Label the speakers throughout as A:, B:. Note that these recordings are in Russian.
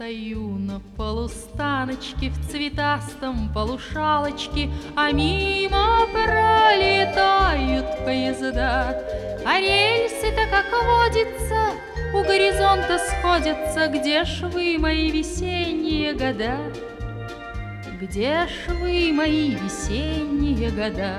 A: Стою на полустаночке в цветастом полушалочке, а мимо пролетают поезда. А рельсы-то, как водится, у горизонта сходятся. Где ж вы, мои весенние года? Где ж вы, мои весенние года?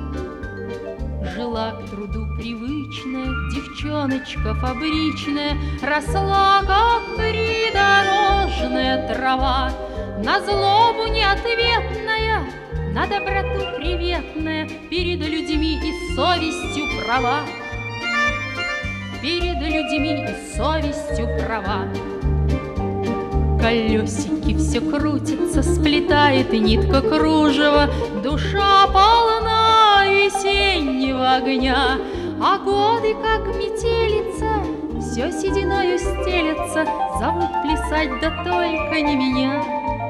A: Жила к труду привычная девчоночка фабричная, росла, как придорожная трава, на злобу неответная, на доброту приветная, перед людьми и совестью права, перед людьми и совестью права. Колесики все крутятся, сплетает нитка кружева, душа полна весеннего огня, а годы, как метелица, все сединою стелятся, зовут плясать, да только не меня.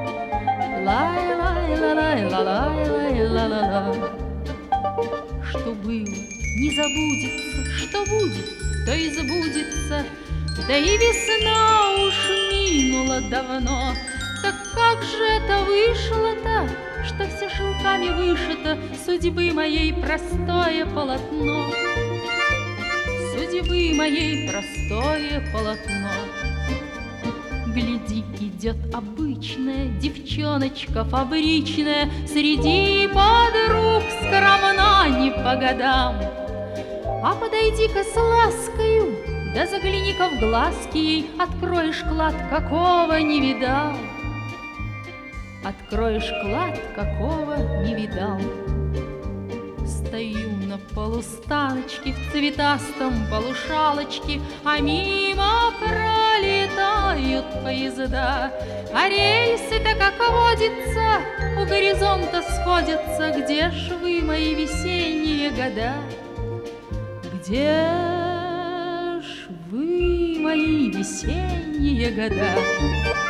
A: Лай-лай-ла-лай-ла-лай-лай-ла-ла-ла. Что было, не забудется, что будет, то и забудется. Да и весна уж минула давно. Так как же это вышло-то, что все шелками вышито, судьбы моей простое полотно, судьбы моей простое полотно? Гляди, идет обычная девчоночка фабричная, среди подруг скромна не по годам. А подойди-ка с ласкою, да загляни-ка в глазки ей, откроешь клад, какого не видал, откроешь клад, какого не видал. Стою на полустаночке в цветастом полушалочке, а мимо пролетают поезда. А рельсы-то, как водится, у горизонта сходятся. Где ж вы, мои весенние года? Где ж вы, мои весенние года?